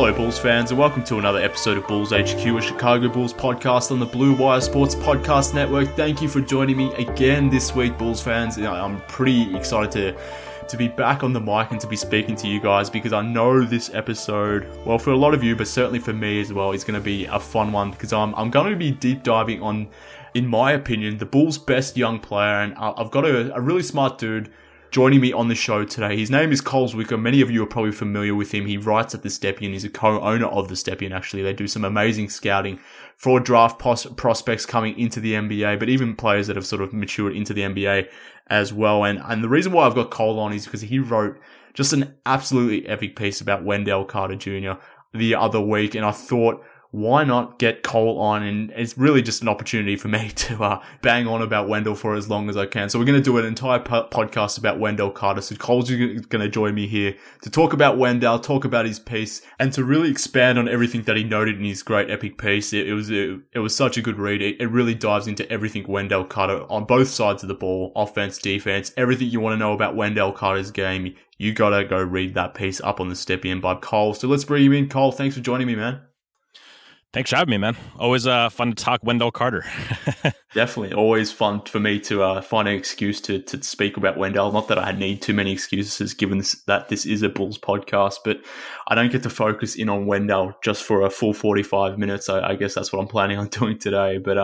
Hello Bulls fans and welcome to another episode of Bulls HQ, a Chicago Bulls podcast on the Blue Wire Sports Podcast Network. Thank you for joining me again this week, Bulls fans. I'm pretty excited to be back on the mic and to be speaking to you guys because I know this episode, well, for a lot of you, but certainly for me as well, is going to be a fun one because I'm going to be deep diving on, in my opinion, the Bulls' best young player, and I've got a really smart dude joining me on the show today. His name is Cole Zwicker. Many of you are probably familiar with him. He writes at The Stepien. He's a co-owner of The Stepien, actually. They do some amazing scouting for draft prospects coming into the NBA, but even players that have sort of matured into the NBA as well. And the reason why I've got Cole on is because he wrote just an absolutely epic piece about Wendell Carter Jr. the other week, and I thought, why not get Cole on? And it's really just an opportunity for me to bang on about Wendell for as long as I can. So we're going to do an entire podcast about Wendell Carter. So Cole's going to join me here to talk about Wendell, talk about his piece, and to really expand on everything that he noted in his great epic piece. It was such a good read. It really dives into everything Wendell Carter on both sides of the ball, offense, defense, everything you want to know about Wendell Carter's game. You got to go read that piece up on The Stepien by Cole. So let's bring him in. Cole, thanks for joining me, man. Thanks for having me, man. Always fun to talk Wendell Carter. Definitely. Always fun for me to find an excuse to speak about Wendell. Not that I need too many excuses given that this is a Bulls podcast, but I don't get to focus in on Wendell just for a full 45 minutes. I guess that's what I'm planning on doing today. But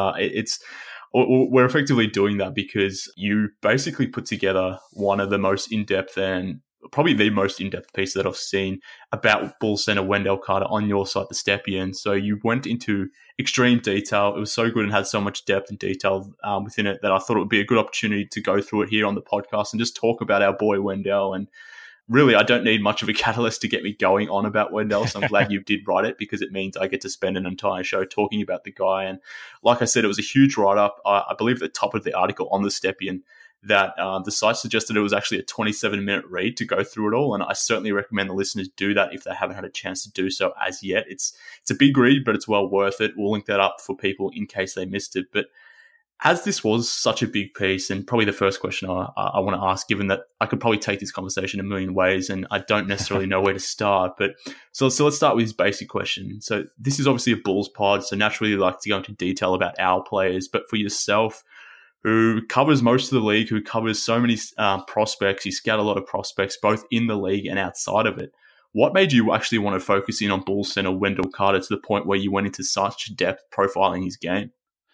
we're effectively doing that because you basically put together one of the most in-depth and probably the most in-depth piece that I've seen about Bulls center Wendell Carter on your site, The Stepien. So you went into extreme detail. It was so good and had so much depth and detail within it that I thought it would be a good opportunity to go through it here on the podcast and just talk about our boy Wendell. And really, I don't need much of a catalyst to get me going on about Wendell. So I'm glad you did write it because it means I get to spend an entire show talking about the guy. And like I said, it was a huge write-up. I believe at the top of the article on The Stepien that the site suggested it was actually a 27-minute read to go through it all, and I certainly recommend the listeners do that if they haven't had a chance to do so as yet. It's a big read, but it's well worth it. We'll link that up for people in case they missed it. But as this was such a big piece, and probably the first question I want to ask, given that I could probably take this conversation a million ways, and I don't necessarily know where to start, but so let's start with this basic question. So this is obviously a Bulls pod, so naturally you like to go into detail about our players, but for yourself, who covers most of the league, who covers so many prospects. You scout a lot of prospects, both in the league and outside of it. What made you actually want to focus in on Bulls center Wendell Carter to the point where you went into such depth profiling his game?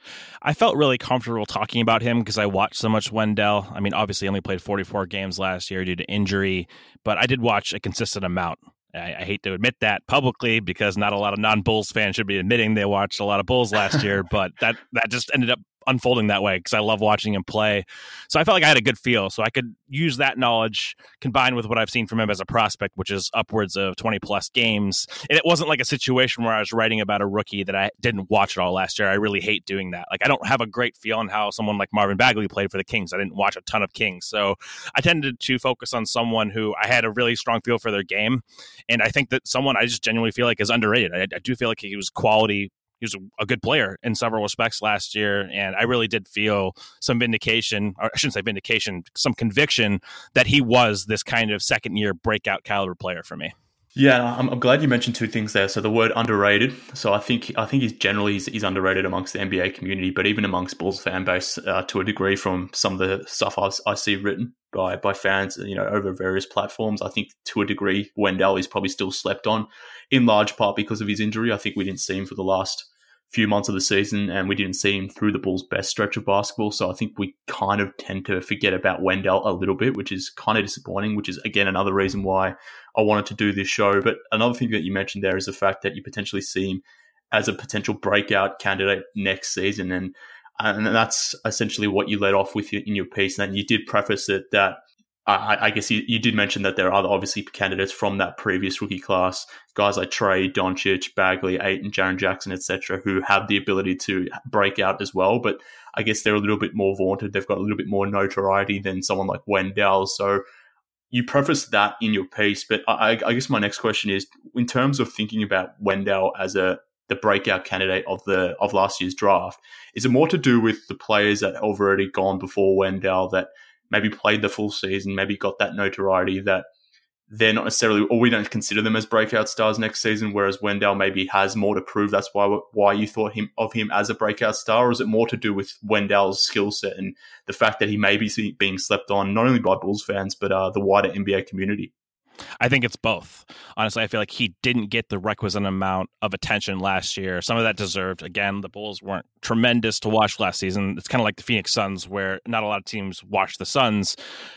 I felt really comfortable talking about him because I watched so much Wendell. I mean, obviously, he only played 44 games last year due to injury, but I did watch a consistent amount. I hate to admit that publicly because not a lot of non-Bulls fans should be admitting they watched a lot of Bulls last year, but that just ended up unfolding that way because I love watching him play. So I felt like I had a good feel. So I could use that knowledge combined with what I've seen from him as a prospect, which is upwards of 20 plus games. And it wasn't like a situation where I was writing about a rookie that I didn't watch at all last year. I really hate doing that. Like I don't have a great feel on how someone like Marvin Bagley played for the Kings. I didn't watch a ton of Kings. So I tended to focus on someone who I had a really strong feel for their game. And I think that someone I just genuinely feel like is underrated. I do feel like he was quality. He was a good player in several respects last year, and I really did feel some vindication, or I shouldn't say vindication, some conviction that he was this kind of second-year breakout caliber player for me. Yeah, I'm glad you mentioned two things there. So the word underrated. So I think he's generally he's underrated amongst the NBA community, but even amongst Bulls fan base to a degree from some of the stuff I see written by fans, over various platforms. I think to a degree, Wendell is probably still slept on, in large part because of his injury. I think we didn't see him for the last few months of the season, and we didn't see him through the Bulls' best stretch of basketball. So I think we kind of tend to forget about Wendell a little bit, which is kind of disappointing, which is, again, another reason why I wanted to do this show. But another thing that you mentioned there is the fact that you potentially see him as a potential breakout candidate next season. And that's essentially what you led off with in your piece. And you did preface it that I guess you did mention that there are obviously candidates from that previous rookie class, guys like Trey, Doncic, Bagley, Ayton, Jaren Jackson, etc., who have the ability to break out as well. But I guess they're a little bit more vaunted. They've got a little bit more notoriety than someone like Wendell. So you preface that in your piece. But I guess my next question is, in terms of thinking about Wendell as the breakout candidate of last year's draft, is it more to do with the players that have already gone before Wendell that maybe played the full season, maybe got that notoriety that they're not necessarily, or we don't consider them as breakout stars next season, whereas Wendell maybe has more to prove. That's why you thought of him as a breakout star, or is it more to do with Wendell's skill set and the fact that he may be being slept on, not only by Bulls fans, but the wider NBA community? I think it's both. Honestly, I feel like he didn't get the requisite amount of attention last year. Some of that deserved. Again, the Bulls weren't tremendous to watch last season. It's kind of like the Phoenix Suns, where not a lot of teams watch the Suns.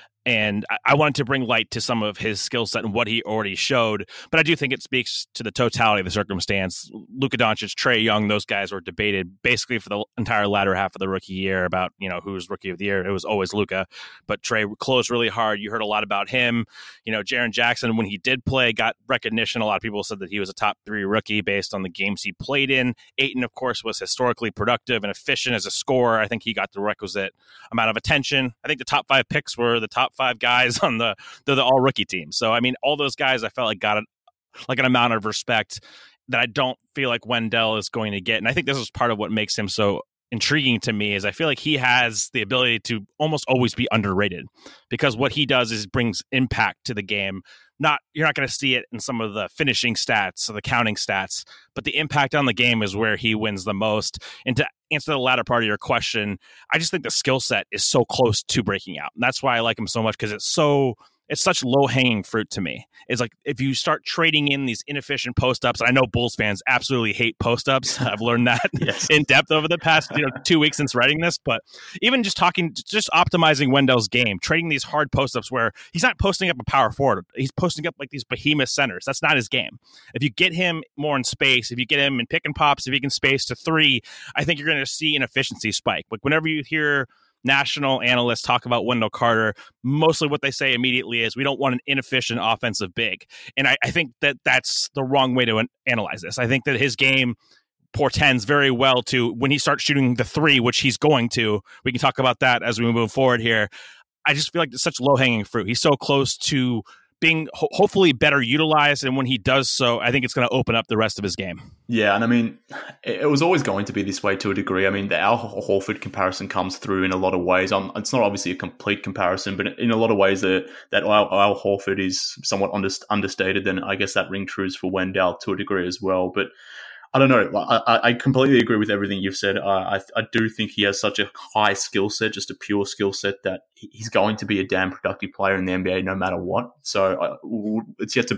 And I wanted to bring light to some of his skill set and what he already showed. But I do think it speaks to the totality of the circumstance. Luka Doncic, Trae Young, those guys were debated basically for the entire latter half of the rookie year about, who's rookie of the year. It was always Luka. But Trae closed really hard. You heard a lot about him. Jaren Jackson, when he did play, got recognition. A lot of people said that he was a top 3 rookie based on the games he played in. Ayton, of course, was historically productive and efficient as a scorer. I think he got the requisite amount of attention. I think the top 5 picks were the top 5 guys on the all rookie team. So, I mean, all those guys I felt like got like an amount of respect that I don't feel like Wendell is going to get. And I think this is part of what makes him so intriguing to me is I feel like he has the ability to almost always be underrated because what he does is brings impact to the game. You're not going to see it in some of the finishing stats or the counting stats, but the impact on the game is where he wins the most. And to answer the latter part of your question, I just think the skill set is so close to breaking out. And that's why I like him so much because it's such low-hanging fruit to me. It's like if you start trading in these inefficient post-ups, I know Bulls fans absolutely hate post-ups. I've learned that in depth over the past 2 weeks since writing this. But even just optimizing Wendell's game, trading these hard post-ups where he's not posting up a power forward. He's posting up like these behemoth centers. That's not his game. If you get him more in space, if you get him in pick and pops, if he can space to 3, I think you're going to see an efficiency spike. Like whenever you hear national analysts talk about Wendell Carter, mostly what they say immediately is we don't want an inefficient offensive big. And I think that that's the wrong way to analyze this. I think that his game portends very well to when he starts shooting the 3, which he's going to. We can talk about that as we move forward here. I just feel like it's such low-hanging fruit. He's so close to being hopefully better utilized, and when he does so, I think it's going to open up the rest of his game. Yeah, and I mean, it was always going to be this way to a degree. I mean, the Al Horford comparison comes through in a lot of ways. It's not obviously a complete comparison, but in a lot of ways that Al Horford is somewhat understated, then I guess that ring trues for Wendell to a degree as well. But I don't know. I completely agree with everything you've said. I do think he has such a high skill set, just a pure skill set, that he's going to be a damn productive player in the NBA no matter what. So it's yet to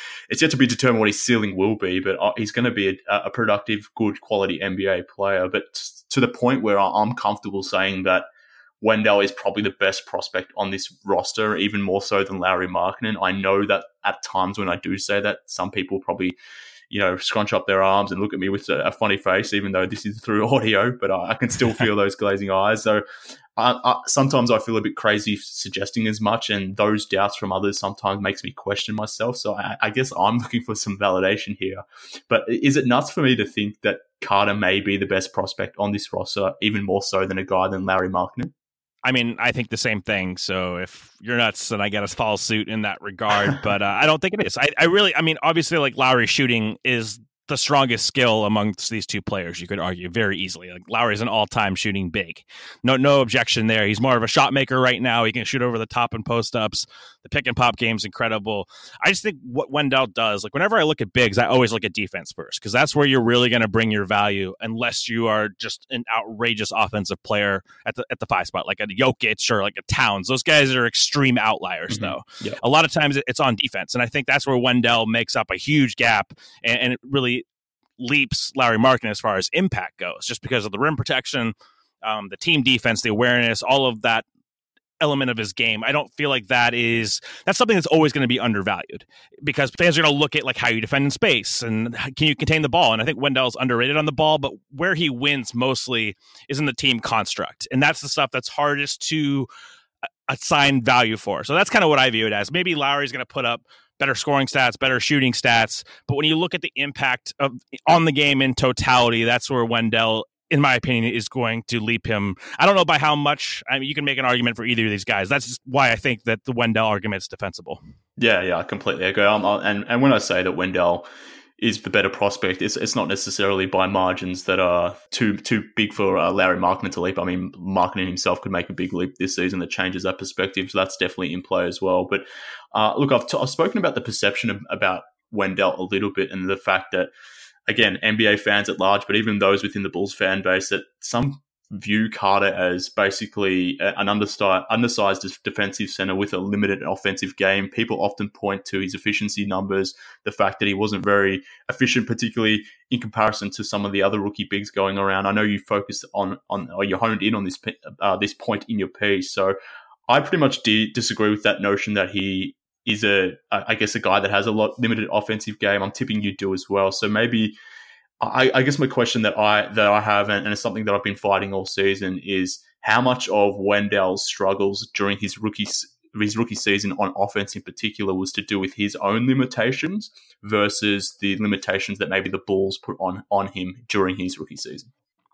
be determined what his ceiling will be, but he's going to be a productive, good quality NBA player. But to the point where I'm comfortable saying that Wendell is probably the best prospect on this roster, even more so than Lauri Markkanen. I know that at times when I do say that, some people probably scrunch up their arms and look at me with a funny face, even though this is through audio, but I can still feel those glazing eyes. So sometimes I feel a bit crazy suggesting as much, and those doubts from others sometimes makes me question myself. So I guess I'm looking for some validation here. But is it nuts for me to think that Carter may be the best prospect on this roster, even more so than a guy than Lauri Markkanen? I mean, I think the same thing. So if you're nuts, then I got to follow suit in that regard. But I don't think it is. I mean, obviously, like Lauri shooting is the strongest skill amongst these two players, you could argue very easily. Like Lauri's an all-time shooting big. No objection there. He's more of a shot maker right now. He can shoot over the top and post-ups. The pick and pop game's incredible. I just think what Wendell does, like whenever I look at bigs, I always look at defense first, because that's where you're really going to bring your value, unless you are just an outrageous offensive player at the 5 spot, like a Jokic or like a Towns. Those guys are extreme outliers, though. Yeah. A lot of times it's on defense, and I think that's where Wendell makes up a huge gap, and it really leaps Lauri Markkanen as far as impact goes, just because of the rim protection, the team defense, the awareness, all of that element of his game. I don't feel like that's something that's always going to be undervalued, because fans are going to look at like how you defend in space and can you contain the ball. And I think Wendell's underrated on the ball, but where he wins mostly is in the team construct. And that's the stuff that's hardest to assign value for. So that's kind of what I view it as. Maybe Lauri's going to put up better scoring stats, better shooting stats. But when you look at the impact on the game in totality, that's where Wendell, in my opinion, is going to leap him. I don't know by how much. I mean, you can make an argument for either of these guys. That's just why I think that the Wendell argument is defensible. Yeah, I completely agree. And when I say that Wendell is the better prospect. It's not necessarily by margins that are too big for Larry Markkinen to leap. I mean, Markkinen himself could make a big leap this season that changes that perspective, so that's definitely in play as well. But look, I've spoken about the perception about Wendell a little bit, and the fact that, again, NBA fans at large, but even those within the Bulls fan base, that some view Carter as basically an undersized defensive center with a limited offensive game. People often point to his efficiency numbers, the fact that he wasn't very efficient, particularly in comparison to some of the other rookie bigs going around. I know you focused on or you honed in on this point in your piece. So I pretty much disagree with that notion that he is a guy that has a limited offensive game. I'm tipping you do as well. So maybe I guess my question that I have, and it's something that I've been fighting all season, is how much of Wendell's struggles during his rookie season on offense in particular was to do with his own limitations versus the limitations that maybe the Bulls put on him during his rookie season.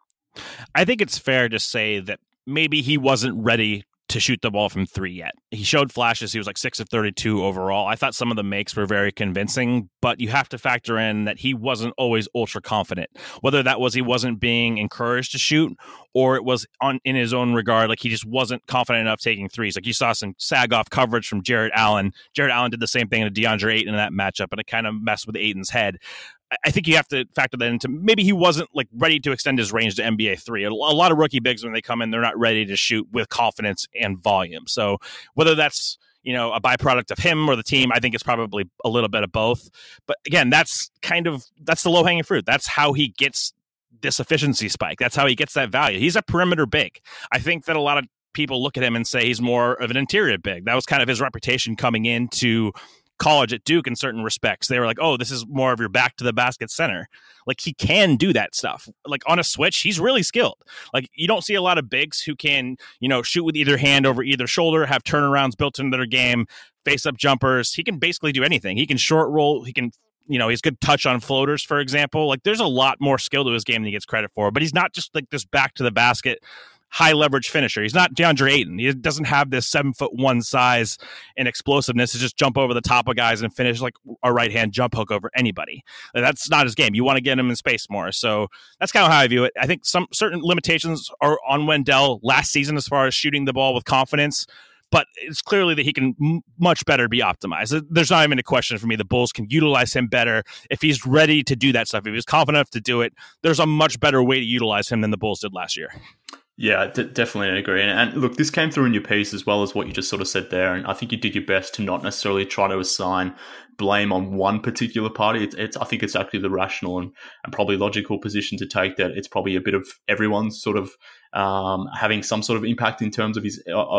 I think it's fair to say that maybe he wasn't ready to shoot the ball from three yet. He showed flashes. He was like 6 of 32 overall. I thought some of the makes were very convincing, but you have to factor in that he wasn't always ultra confident. Whether that was he wasn't being encouraged to shoot, or it was in his own regard, like he just wasn't confident enough taking threes. Like you saw some sag-off coverage from Jarrett Allen. Jarrett Allen did the same thing to DeAndre Ayton in that matchup, and it kind of messed with Ayton's head. I think you have to factor that into maybe he wasn't like ready to extend his range to NBA 3. A lot of rookie bigs, when they come in, they're not ready to shoot with confidence and volume. So whether that's, a byproduct of him or the team, I think it's probably a little bit of both. But again, that's the low-hanging fruit. That's how he gets this efficiency spike. That's how he gets that value. He's a perimeter big. I think that a lot of people look at him and say he's more of an interior big. That was kind of his reputation coming into college at Duke in certain respects. They were like, oh, this is more of your back to the basket center. Like he can do that stuff. Like on a switch, he's really skilled. Like you don't see a lot of bigs who can, shoot with either hand over either shoulder, have turnarounds built into their game, face up jumpers. He can basically do anything. He can short roll. He can, he's good touch on floaters, for example. Like there's a lot more skill to his game than he gets credit for, but he's not just like this back to the basket high leverage finisher. He's not DeAndre Ayton. He doesn't have this 7'1" size and explosiveness to just jump over the top of guys and finish like a right hand jump hook over anybody. That's not his game. You want to get him in space more. So that's kind of how I view it. I think some certain limitations are on Wendell last season as far as shooting the ball with confidence, but it's clearly that he can much better be optimized. There's not even a question for me. The Bulls can utilize him better if he's ready to do that stuff. If he's confident enough to do it, there's a much better way to utilize him than the Bulls did last year. Yeah, definitely agree. And look, this came through in your piece as well as what you just sort of said there. And I think you did your best to not necessarily try to assign blame on one particular party. I think it's actually the rational and probably logical position to take, that it's probably a bit of everyone's sort of having some sort of impact in terms of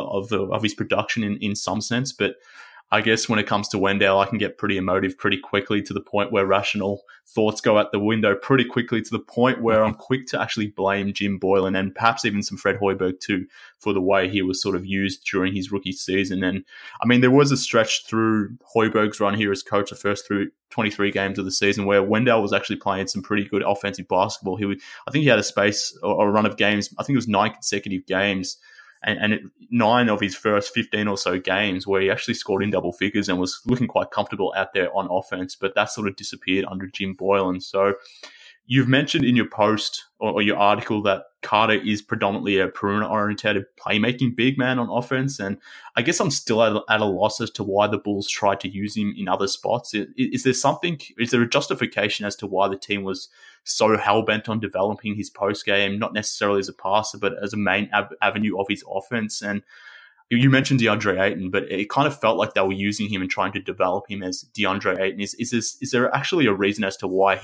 his production in some sense. But I guess when it comes to Wendell, I can get pretty emotive pretty quickly, to the point where rational thoughts go out the window pretty quickly, to the point where I'm quick to actually blame Jim Boylen and perhaps even some Fred Hoiberg too for the way he was sort of used during his rookie season. And I mean, there was a stretch through Hoiberg's run here as coach, the first through 23 games of the season, where Wendell was actually playing some pretty good offensive basketball. I think he had a run of games, I think it was 9 consecutive games, and 9 of his first 15 or so games where he actually scored in double figures and was looking quite comfortable out there on offense. But that sort of disappeared under Jim Boylen. So you've mentioned in your post or your article that Carter is predominantly a perimeter-oriented playmaking big man on offense. And I guess I'm still at a loss as to why the Bulls tried to use him in other spots. Is there a justification as to why the team was so hell-bent on developing his post-game, not necessarily as a passer, but as a main avenue of his offense? And you mentioned DeAndre Ayton, but it kind of felt like they were using him and trying to develop him as DeAndre Ayton. Is there actually a reason as to why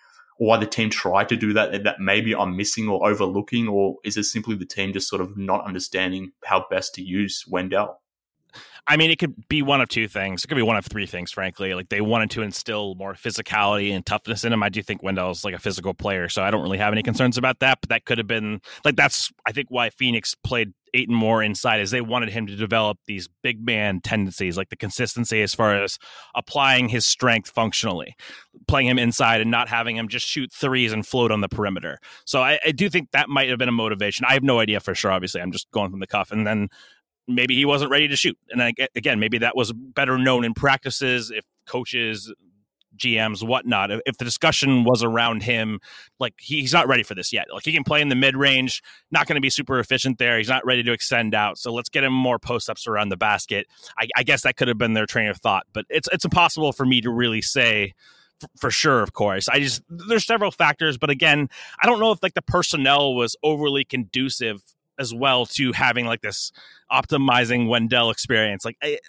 the team tried to do that maybe I'm missing or overlooking, or is it simply the team just sort of not understanding how best to use Wendell? I mean, it could be one of two things. It could be one of three things, frankly. Like they wanted to instill more physicality and toughness in him. I do think Wendell's like a physical player, so I don't really have any concerns about that. But that could have been that's I think why Phoenix played Ayton more inside, is they wanted him to develop these big man tendencies, like the consistency as far as applying his strength functionally, playing him inside and not having him just shoot threes and float on the perimeter. So I do think that might have been a motivation. I have no idea for sure. Obviously, I'm just going from the cuff. And then maybe he wasn't ready to shoot. And again, maybe that was better known in practices if coaches GMs, whatnot, if the discussion was around him, like he's not ready for this yet. Like he can play in the mid range, not going to be super efficient there. He's not ready to extend out. So let's get him more post ups around the basket. I guess that could have been their train of thought, but it's impossible for me to really say for sure. Of course, there's several factors, but again, I don't know if like the personnel was overly conducive as well to having like this optimizing Wendell experience.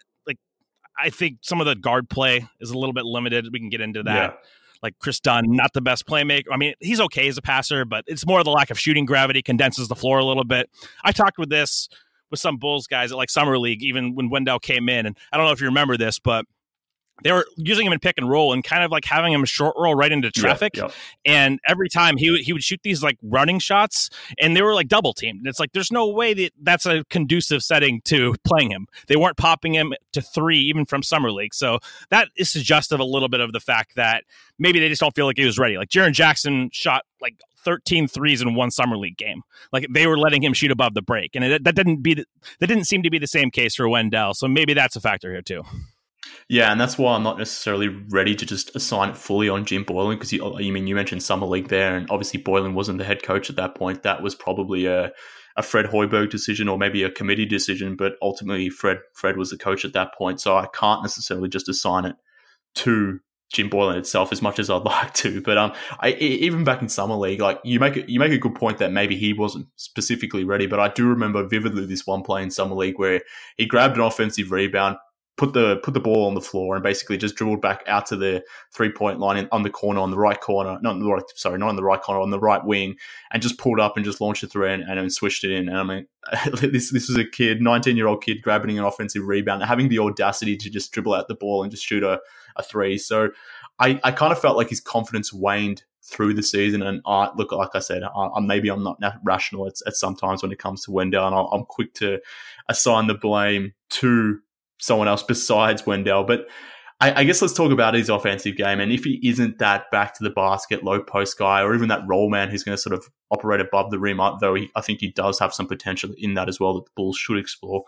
I think some of the guard play is a little bit limited. We can get into that. Yeah. Like Chris Dunn, not the best playmaker. I mean, he's okay as a passer, but it's more the lack of shooting gravity condenses the floor a little bit. I talked with some Bulls guys at like Summer League, even when Wendell came in. And I don't know if you remember this, but they were using him in pick and roll and kind of like having him short roll right into traffic. Yeah. And every time he would shoot these like running shots and they were like double teamed. And it's like, there's no way that's a conducive setting to playing him. They weren't popping him to three, even from Summer League. So that is suggestive a little bit of the fact that maybe they just don't feel like he was ready. Like Jaren Jackson shot like 13 threes in one Summer League game. Like they were letting him shoot above the break. And that didn't seem to be the same case for Wendell. So maybe that's a factor here too. Yeah, and that's why I'm not necessarily ready to just assign it fully on Jim Boylen, because you mentioned Summer League there, and obviously Boylen wasn't the head coach at that point. That was probably a Fred Hoiberg decision or maybe a committee decision, but ultimately Fred was the coach at that point. So I can't necessarily just assign it to Jim Boylen itself as much as I'd like to. But even back in Summer League, like you make a good point that maybe he wasn't specifically ready, but I do remember vividly this one play in Summer League where he grabbed an offensive rebound, put the ball on the floor and basically just dribbled back out to the 3-point line on the corner, on the right corner, not on the right corner, on the right wing, and just pulled up and just launched a three and then swished it in. And I mean, this was a kid, 19-year-old kid grabbing an offensive rebound, having the audacity to just dribble out the ball and just shoot a three. So I kind of felt like his confidence waned through the season. And look, like I said, maybe I'm not rational at sometimes when it comes to Wendell, and I'm quick to assign the blame to someone else besides Wendell. But I guess let's talk about his offensive game. And if he isn't that back to the basket, low post guy, or even that roll man who's going to sort of operate above the rim, though I think he does have some potential in that as well that the Bulls should explore.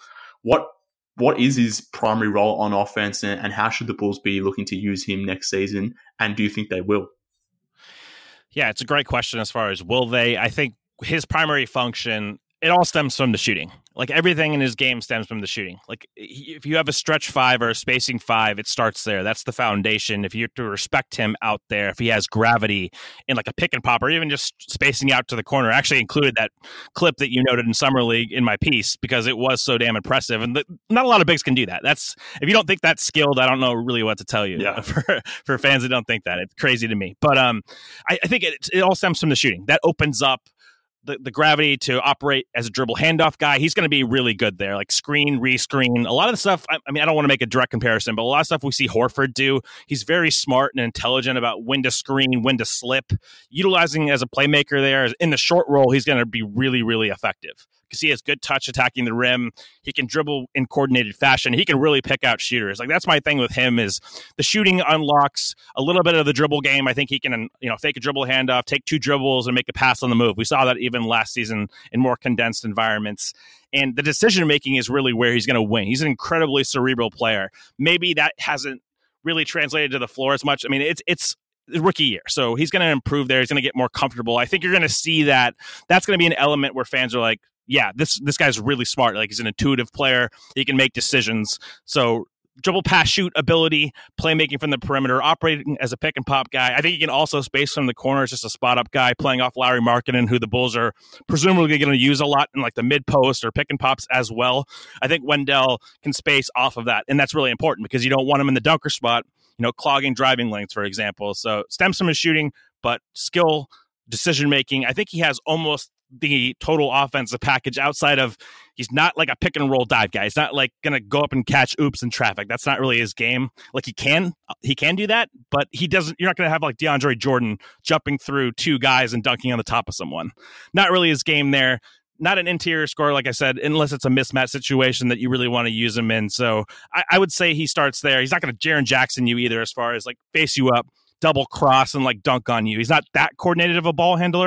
What is his primary role on offense, and how should the Bulls be looking to use him next season? And do you think they will? Yeah, it's a great question as far as will they. I think his primary function, it all stems from the shooting. Like everything in his game stems from the shooting. Like if you have a stretch five or a spacing five, it starts there. That's the foundation. If you have to respect him out there, if he has gravity in like a pick and pop or even just spacing out to the corner, I actually included that clip that you noted in Summer League in my piece because it was so damn impressive. And not a lot of bigs can do that. If you don't think that's skilled, I don't know really what to tell you. Yeah. For fans that don't think that, it's crazy to me. But I think it all stems from the shooting. That opens up the gravity to operate as a dribble handoff guy. He's going to be really good there, like screen, rescreen. A lot of the stuff, I mean, I don't want to make a direct comparison, but a lot of stuff we see Horford do, he's very smart and intelligent about when to screen, when to slip. Utilizing as a playmaker there, in the short roll, he's going to be really, really effective because he has good touch attacking the rim. He can dribble in coordinated fashion. He can really pick out shooters. Like that's my thing with him is the shooting unlocks a little bit of the dribble game. I think he can, fake a dribble handoff, take two dribbles and make a pass on the move. We saw that even last season in more condensed environments. And the decision making is really where he's going to win. He's an incredibly cerebral player. Maybe that hasn't really translated to the floor as much. I mean, it's rookie year, so he's going to improve there. He's going to get more comfortable. I think you're going to see that. That's going to be an element where fans are like, yeah, this guy's really smart. Like he's an intuitive player. He can make decisions. So dribble, pass, shoot ability, playmaking from the perimeter, operating as a pick and pop guy. I think he can also space from the corner as just a spot up guy, playing off Lauri Markkanen, who the Bulls are presumably going to use a lot in like the mid post or pick and pops as well. I think Wendell can space off of that, and that's really important because you don't want him in the dunker spot, clogging driving lanes, for example. So stems from his shooting, but skill, decision making. I think he has almost the total offensive package outside of he's not like a pick and roll dive guy. He's not like going to go up and catch oops in traffic. That's not really his game. Like he can do that, but he doesn't, you're not going to have like DeAndre Jordan jumping through two guys and dunking on the top of someone. Not really his game there. Not an interior scorer, like I said, unless it's a mismatch situation that you really want to use him in. So I would say he starts there. He's not going to Jaren Jackson you either as far as like face you up, double cross and like dunk on you. He's not that coordinated of a ball handler,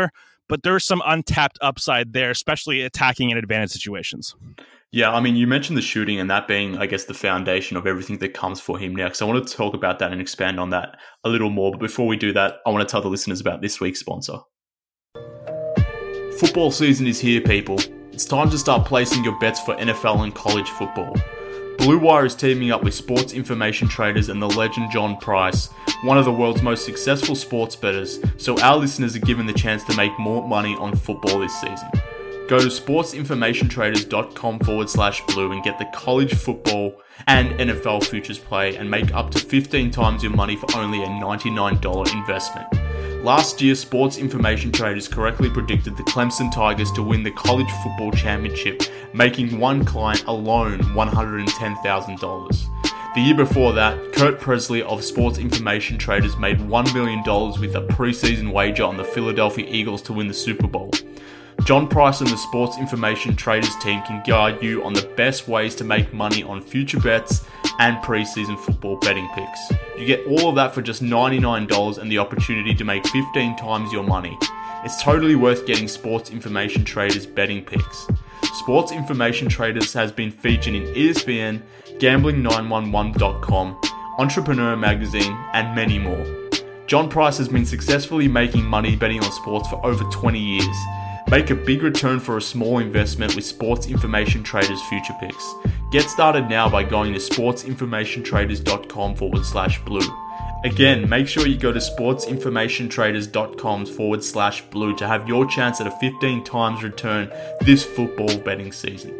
but there's some untapped upside there, especially attacking in advantage situations. Yeah, I mean, you mentioned the shooting and that being, I guess, the foundation of everything that comes for him next. I want to talk about that and expand on that a little more. But before we do that, I want to tell the listeners about this week's sponsor. Football season is here, people. It's time to start placing your bets for NFL and college football. Blue Wire is teaming up with sports information traders and the legend John Price, one of the world's most successful sports bettors, so our listeners are given the chance to make more money on football this season. Go to sportsinformationtraders.com/blue and get the college football and NFL futures play and make up to 15 times your money for only a $99 investment. Last year, Sports Information Traders correctly predicted the Clemson Tigers to win the college football championship, making one client alone $110,000. The year before that, Kurt Presley of Sports Information Traders made $1 million with a preseason wager on the Philadelphia Eagles to win the Super Bowl. John Price and the Sports Information Traders team can guide you on the best ways to make money on future bets and preseason football betting picks. You get all of that for just $99 and the opportunity to make 15 times your money. It's totally worth getting Sports Information Traders betting picks. Sports Information Traders has been featured in ESPN, Gambling911.com, Entrepreneur Magazine, and many more. John Price has been successfully making money betting on sports for over 20 years. Make a big return for a small investment with Sports Information Traders future picks. Get started now by going to sportsinformationtraders.com/blue. Again, make sure you go to sportsinformationtraders.com/blue to have your chance at a 15 times return this football betting season.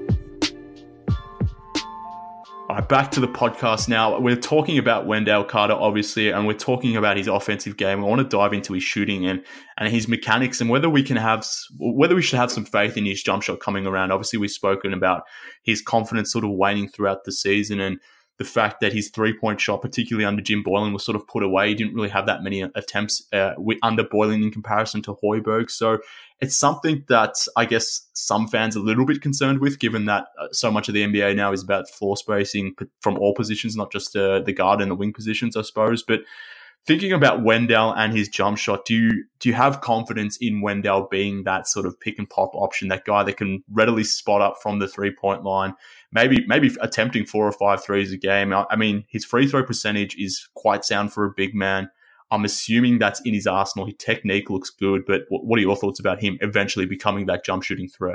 All right, back to the podcast now. We're talking about Wendell Carter, obviously, and we're talking about his offensive game. I want to dive into his shooting and his mechanics and whether we should have some faith in his jump shot coming around. Obviously, we've spoken about his confidence sort of waning throughout the season and the fact that his three-point shot, particularly under Jim Boylen, was sort of put away. He didn't really have that many attempts under Boylen in comparison to Hoiberg. So it's something that I guess some fans are a little bit concerned with, given that so much of the NBA now is about floor spacing from all positions, not just the guard and the wing positions, I suppose. But thinking about Wendell and his jump shot, do you have confidence in Wendell being that sort of pick and pop option, that guy that can readily spot up from the 3-point line, maybe attempting 4 or 5 threes a game? I mean, his free throw percentage is quite sound for a big man. I'm assuming that's in his arsenal. His technique looks good, but what are your thoughts about him eventually becoming that jump shooting threat?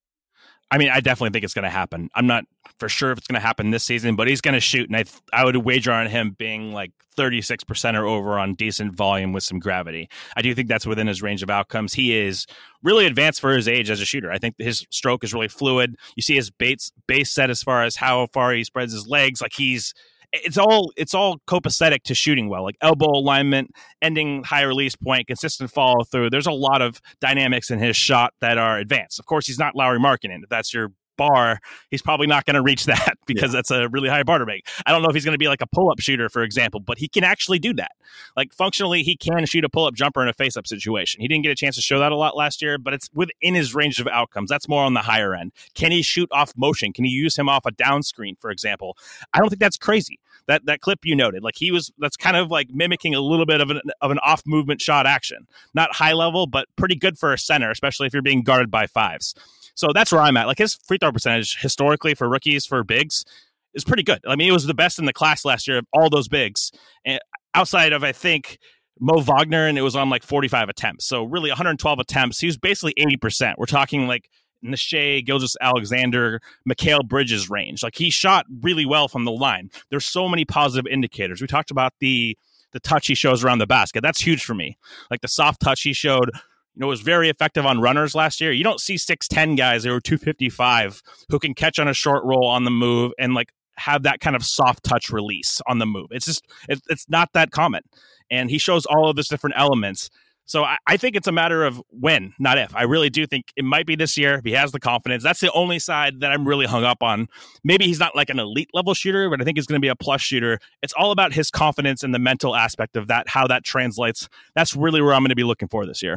I mean, I definitely think it's going to happen. I'm not for sure if it's going to happen this season, but he's going to shoot, and I would wager on him being like 36% or over on decent volume with some gravity. I do think that's within his range of outcomes. He is really advanced for his age as a shooter. I think his stroke is really fluid. You see his base set as far as how far he spreads his legs. Like it's all copacetic to shooting well, like elbow alignment, ending high release point, consistent follow through. There's a lot of dynamics in his shot that are advanced. Of course, he's not Lauri Markkanen. If that's your bar, he's probably not going to reach that because that's a really high bar to make. I don't know if he's going to be like a pull-up shooter, for example, but he can actually do that. Like functionally, he can shoot a pull-up jumper in a face-up situation. He didn't get a chance to show that a lot last year, but it's within his range of outcomes. That's more on the higher end. Can he shoot off motion? Can he use him off a down screen, for example? I don't think that's crazy. That clip you noted, like that's kind of like mimicking a little bit of an off movement shot action. Not high level, but pretty good for a center, especially if you're being guarded by fives. So that's where I'm at. Like his free throw percentage historically for rookies, for bigs, is pretty good. I mean, it was the best in the class last year of all those bigs. And outside of, I think, Mo Wagner, and it was on like 45 attempts. So really 112 attempts. He was basically 80%. We're talking like Shai Gilgeous-Alexander, Mikal Bridges range. Like he shot really well from the line. There's so many positive indicators. We talked about the touch he shows around the basket. That's huge for me. Like the soft touch he showed, was very effective on runners last year. You don't see 6'10" guys who are 255 who can catch on a short roll on the move and like have that kind of soft touch release on the move. It's just, it's not that common. And he shows all of those different elements. So I think it's a matter of when, not if. I really do think it might be this year if he has the confidence. That's the only side that I'm really hung up on. Maybe he's not like an elite level shooter, but I think he's going to be a plus shooter. It's all about his confidence and the mental aspect of that, how that translates. That's really where I'm going to be looking for this year.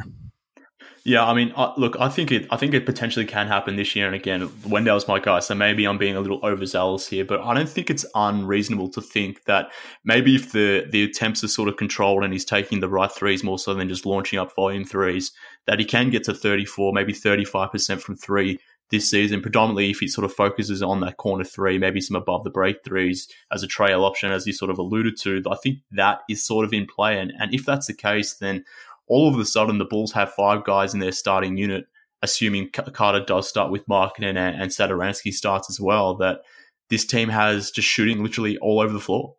Yeah, I mean, look, I think it potentially can happen this year. And again, Wendell's my guy, so maybe I'm being a little overzealous here, but I don't think it's unreasonable to think that maybe if the attempts are sort of controlled and he's taking the right threes more so than just launching up volume threes, that he can get to 34, maybe 35% from three this season, predominantly if he sort of focuses on that corner three, maybe some above the break threes as a trail option, as you sort of alluded to. I think that is sort of in play. And if that's the case, then all of a sudden the Bulls have five guys in their starting unit, assuming Carter does start with Markkanen and Satoransky starts as well, that this team has just shooting literally all over the floor.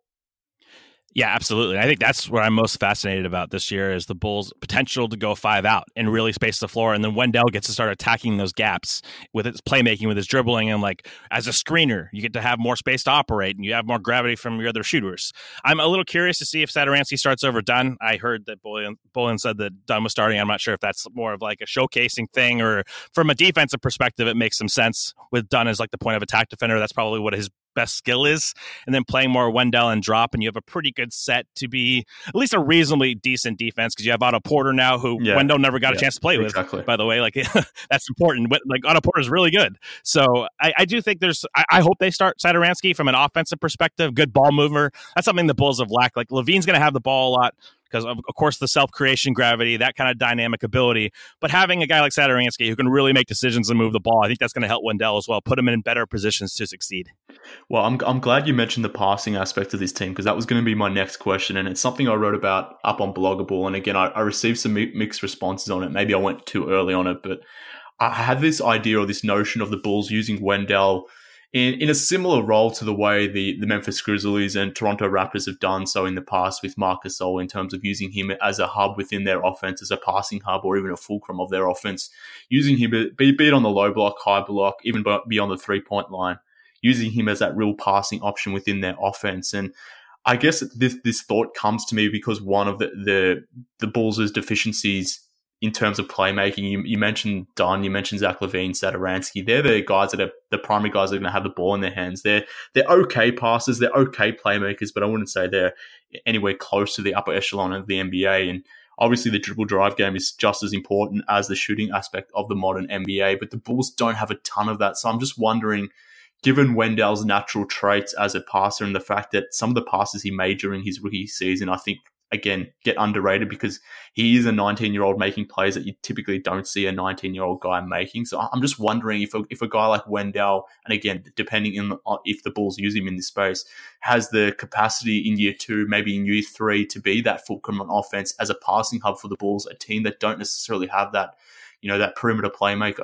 Yeah, absolutely. I think that's what I'm most fascinated about this year is the Bulls' potential to go 5 out and really space the floor. And then Wendell gets to start attacking those gaps with his playmaking, with his dribbling. And like as a screener, you get to have more space to operate and you have more gravity from your other shooters. I'm a little curious to see if Satoransky starts over Dunn. I heard that Boylan said that Dunn was starting. I'm not sure if that's more of like a showcasing thing or from a defensive perspective, it makes some sense with Dunn as like the point of attack defender. That's probably what his best skill is, and then playing more Wendell and drop, and you have a pretty good set to be at least a reasonably decent defense because you have Otto Porter now, who Wendell never got a chance to play with. By the way, like that's important. But like Otto Porter is really good, so I do think I hope they start Satoransky from an offensive perspective. Good ball mover. That's something the Bulls have lacked. Like Levine's going to have the ball a lot because of course the self-creation gravity, that kind of dynamic ability. But having a guy like Satoransky who can really make decisions and move the ball, I think that's going to help Wendell as well, put him in better positions to succeed. Well, I'm glad you mentioned the passing aspect of this team because that was going to be my next question, and it's something I wrote about up on Bloggable. And again, I received some mixed responses on it. Maybe I went too early on it, but I had this idea or this notion of the Bulls using Wendell in a similar role to the way the Memphis Grizzlies and Toronto Raptors have done so in the past with Marc Gasol in terms of using him as a hub within their offense, as a passing hub or even a fulcrum of their offense, using him, be it on the low block, high block, even beyond the three-point line, using him as that real passing option within their offense. And I guess this thought comes to me because one of the Bulls' deficiencies in terms of playmaking, you mentioned Dunn, you mentioned Zach LaVine, Satoransky. They're the guys that are the primary guys that are going to have the ball in their hands. They're okay passers, they're okay playmakers, but I wouldn't say they're anywhere close to the upper echelon of the NBA. And obviously the dribble drive game is just as important as the shooting aspect of the modern NBA, but the Bulls don't have a ton of that. So I'm just wondering, given Wendell's natural traits as a passer and the fact that some of the passes he made during his rookie season, I think, again, get underrated because he is a 19-year-old making plays that you typically don't see a 19-year-old guy making. So I'm just wondering if a guy like Wendell, and again, depending on if the Bulls use him in this space, has the capacity in year 2, maybe in year 3, to be that fulcrum on offense as a passing hub for the Bulls, a team that don't necessarily have that, that perimeter playmaker.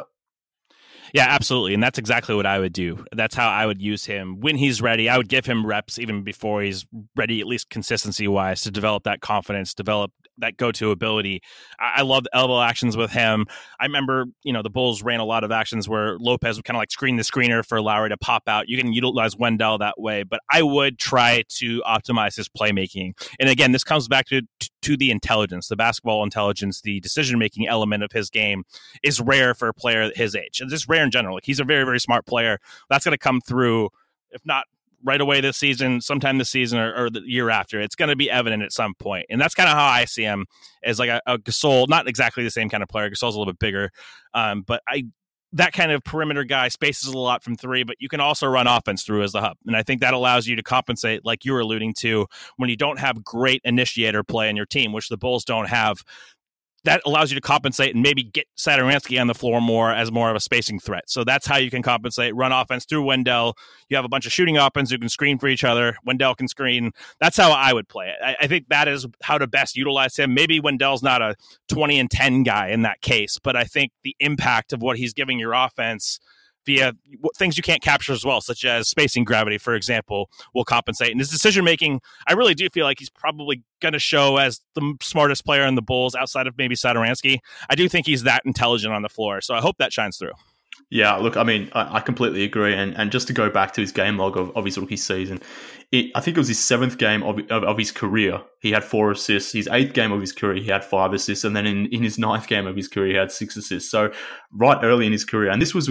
Yeah, absolutely. And that's exactly what I would do. That's how I would use him when he's ready. I would give him reps even before he's ready, at least consistency-wise, to develop that confidence, develop that go-to ability. I love the elbow actions with him. I remember, the Bulls ran a lot of actions where Lopez would kind of like screen the screener for Lowry to pop out. You can utilize Wendell that way, but I would try to optimize his playmaking. And again, this comes back to the intelligence, the basketball intelligence, the decision-making element of his game is rare for a player his age. And just rare in general. Like, he's a very, very smart player. That's going to come through, if not right away this season, sometime this season or the year after. It's going to be evident at some point. And that's kind of how I see him, as like a Gasol, not exactly the same kind of player. Gasol's a little bit bigger. But that kind of perimeter guy spaces a lot from 3, but you can also run offense through as the hub. And I think that allows you to compensate, like you were alluding to, when you don't have great initiator play on your team, which the Bulls don't have. That allows you to compensate and maybe get Satoransky on the floor more as more of a spacing threat. So that's how you can compensate. Run offense through Wendell. You have a bunch of shooting options who can screen for each other. Wendell can screen. That's how I would play it. I think that is how to best utilize him. Maybe Wendell's not a 20 and 10 guy in that case, but I think the impact of what he's giving your offense via things you can't capture as well, such as spacing gravity, for example, will compensate. And his decision-making, I really do feel like he's probably going to show as the smartest player in the Bulls outside of maybe Satoransky. I do think he's that intelligent on the floor, so I hope that shines through. Yeah, look, I mean, I completely agree. And just to go back to his game log of his rookie season, I think it was his 7th game of his career. He had 4 assists. His 8th game of his career, he had 5 assists. And then in his 9th game of his career, he had 6 assists. So right early in his career, and this was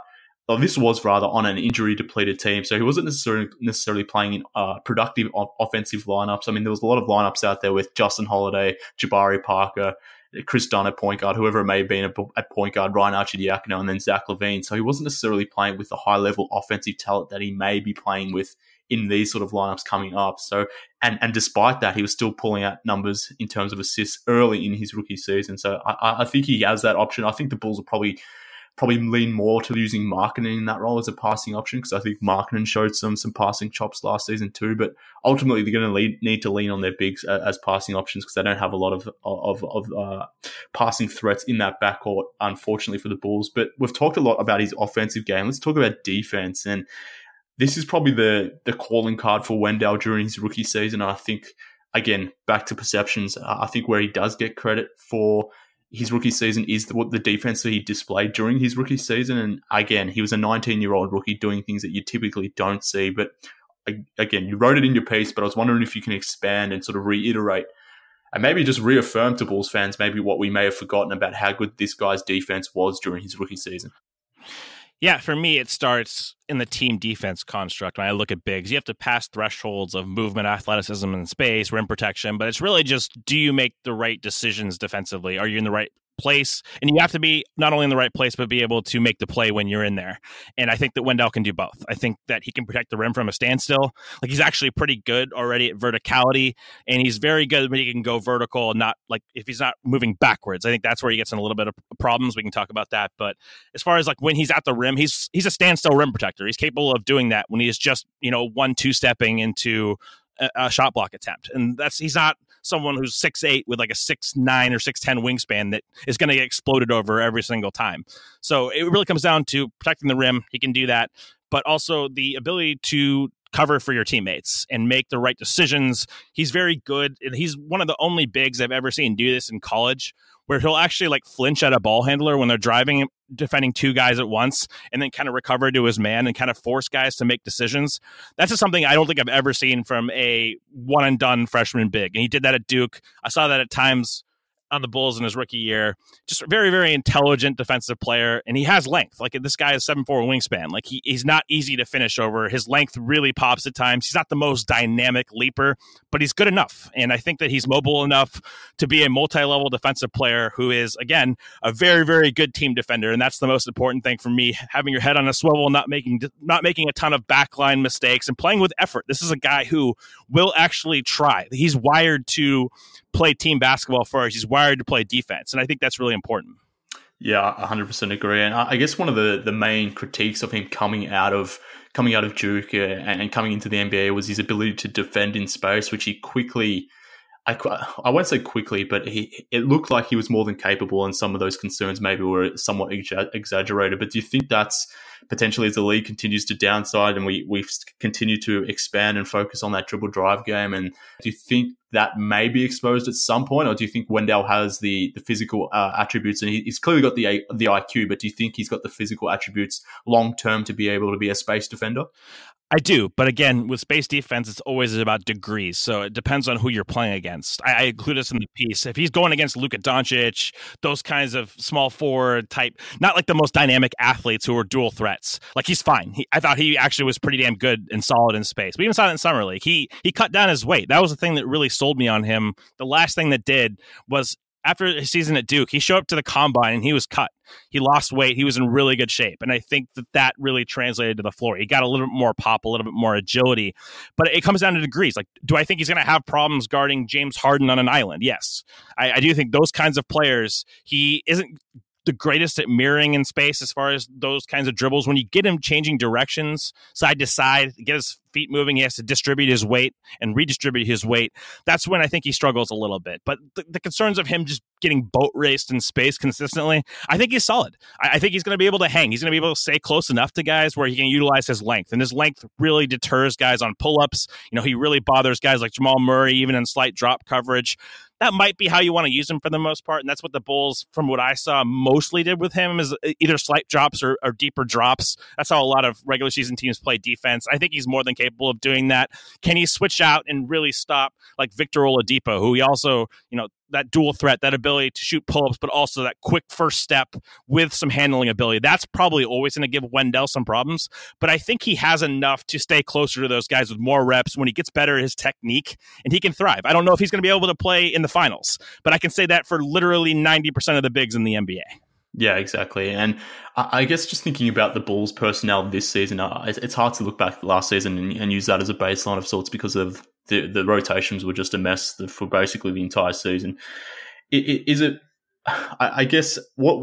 rather on an injury-depleted team, so he wasn't necessarily playing in productive offensive lineups. I mean, there was a lot of lineups out there with Justin Holiday, Jabari Parker, Chris Dunn at point guard, whoever it may have been at point guard, Ryan Arcidiacono, and then Zach LaVine. So he wasn't necessarily playing with the high-level offensive talent that he may be playing with in these sort of lineups coming up. So, and despite that, he was still pulling out numbers in terms of assists early in his rookie season. So I think he has that option. I think the Bulls will probably lean more to using Markkanen in that role as a passing option, because I think Markkanen showed some passing chops last season too. But ultimately, they're going to need to lean on their bigs as passing options, because they don't have a lot of passing threats in that backcourt, unfortunately, for the Bulls. But we've talked a lot about his offensive game. Let's talk about defense. And this is probably the calling card for Wendell during his rookie season. And I think, again, back to perceptions, I think where he does get credit for his rookie season is the defense that he displayed during his rookie season. And again, he was a 19-year-old rookie doing things that you typically don't see. But again, you wrote it in your piece, but I was wondering if you can expand and sort of reiterate and maybe just reaffirm to Bulls fans maybe what we may have forgotten about how good this guy's defense was during his rookie season. Yeah, for me, it starts in the team defense construct. When I look at bigs, you have to pass thresholds of movement, athleticism, and space, rim protection. But it's really just, do you make the right decisions defensively? Are you in the right place? And you have to be not only in the right place, but be able to make the play when you're in there. And I think that Wendell can do both. I think that he can protect the rim from a standstill. Like, he's actually pretty good already at verticality, and he's very good when he can go vertical, not like if he's not moving backwards. I think that's where he gets in a little bit of problems. We can talk about that. But as far as like when he's at the rim, he's a standstill rim protector. He's capable of doing that when he is just, 1-2 stepping into a shot block attempt. And he's not someone who's 6'8" with like a 6'9" or 6'10" wingspan that is going to get exploded over every single time. So it really comes down to protecting the rim. He can do that, but also the ability to cover for your teammates and make the right decisions. He's very good. And he's one of the only bigs I've ever seen do this in college, where he'll actually like flinch at a ball handler when they're driving, defending two guys at once, and then kind of recover to his man and kind of force guys to make decisions. That's just something I don't think I've ever seen from a one and done freshman big. And he did that at Duke. I saw that at times on the Bulls in his rookie year. Just a very, very intelligent defensive player, and he has length. Like, this guy is 7'4" wingspan. Like, he's not easy to finish over. His length really pops at times. He's not the most dynamic leaper, but he's good enough. And I think that he's mobile enough to be a multi-level defensive player who is, again, a very, very good team defender. And that's the most important thing for me, having your head on a swivel, not making a ton of backline mistakes, and playing with effort. This is a guy who will actually try. He's wired to play team basketball first. He's wired to play defense. And I think that's really important. Yeah, 100% agree. And I guess one of the main critiques of him coming out of Duke and coming into the NBA was his ability to defend in space, which he quickly, I won't say quickly, but it looked like he was more than capable, and some of those concerns maybe were somewhat exaggerated. But do you think that's potentially, as the league continues to downside and we continue to expand and focus on that dribble drive game, and do you think that may be exposed at some point, or do you think Wendell has the physical attributes, and he's clearly got the IQ, but do you think he's got the physical attributes long term to be able to be a space defender? I do, but again, with space defense, it's always about degrees, so it depends on who you're playing against. I include this in the piece. If he's going against Luka Doncic, those kinds of small forward type, not like the most dynamic athletes who are dual threats, like, he's fine. I thought he actually was pretty damn good and solid in space. We even saw that in Summer League. He cut down his weight. That was the thing that really sold me on him. The last thing that did was, after his season at Duke, he showed up to the combine and he was cut. He lost weight. He was in really good shape. And I think that really translated to the floor. He got a little bit more pop, a little bit more agility. But it comes down to degrees. Like, do I think he's going to have problems guarding James Harden on an island? Yes. I do think those kinds of players, he isn't the greatest at mirroring in space as far as those kinds of dribbles. When you get him changing directions side to side, get his feet moving, he has to distribute his weight and redistribute his weight. That's when I think he struggles a little bit. But the concerns of him just getting boat raced in space consistently, I think he's solid. I think he's going to be able to hang. He's going to be able to stay close enough to guys where he can utilize his length. And his length really deters guys on pull-ups. He really bothers guys like Jamal Murray, even in slight drop coverage. That might be how you want to use him for the most part. And that's what the Bulls, from what I saw, mostly did with him, is either slight drops or deeper drops. That's how a lot of regular season teams play defense. I think he's more than capable of doing that. Can he switch out and really stop like Victor Oladipo, who he also, that dual threat, that ability to shoot pull-ups, but also that quick first step with some handling ability? That's probably always going to give Wendell some problems, but I think he has enough to stay closer to those guys with more reps when he gets better at his technique, and he can thrive. I don't know if he's going to be able to play in the finals, but I can say that for literally 90% of the bigs in the NBA. Yeah, exactly. And I guess just thinking about the Bulls personnel this season, it's hard to look back at last season and use that as a baseline of sorts because of the rotations were just a mess for basically the entire season. Is it? I guess what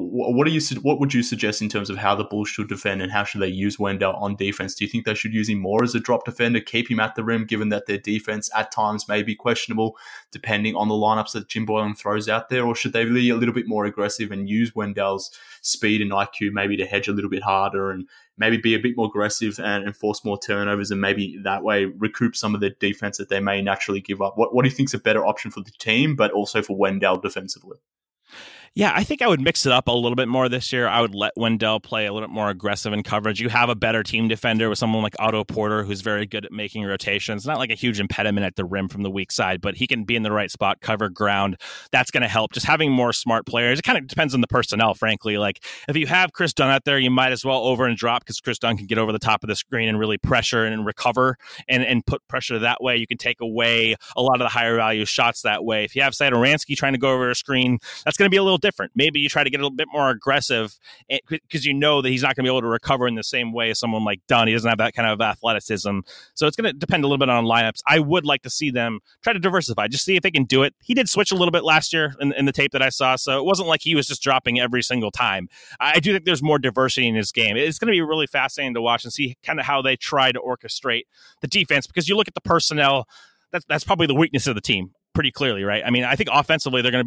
would you suggest in terms of how the Bulls should defend and how should they use Wendell on defense? Do you think they should use him more as a drop defender, keep him at the rim, given that their defense at times may be questionable, depending on the lineups that Jim Boylen throws out there, or should they be a little bit more aggressive and use Wendell's speed and IQ maybe to hedge a little bit harder and maybe be a bit more aggressive and force more turnovers and maybe that way recoup some of the defense that they may naturally give up? What do you think is a better option for the team, but also for Wendell defensively? Yeah, I think I would mix it up a little bit more this year. I would let Wendell play a little bit more aggressive in coverage. You have a better team defender with someone like Otto Porter, who's very good at making rotations. Not like a huge impediment at the rim from the weak side, but he can be in the right spot, cover ground. That's going to help. Just having more smart players. It kind of depends on the personnel, frankly. Like if you have Chris Dunn out there, you might as well over and drop because Chris Dunn can get over the top of the screen and really pressure and recover and put pressure that way. You can take away a lot of the higher value shots that way. If you have Satoransky trying to go over a screen, that's going to be a little different. Maybe you try to get a little bit more aggressive because you know that he's not going to be able to recover in the same way as someone like Dunn. He doesn't have that kind of athleticism. So it's going to depend a little bit on lineups. I would like to see them try to diversify, just see if they can do it. He did switch a little bit last year in the tape that I saw, so it wasn't like he was just dropping every single time. I do think there's more diversity in his game. It's going to be really fascinating to watch and see kind of how they try to orchestrate the defense because you look at the personnel, that's probably the weakness of the team pretty clearly, right? I mean, I think offensively they're going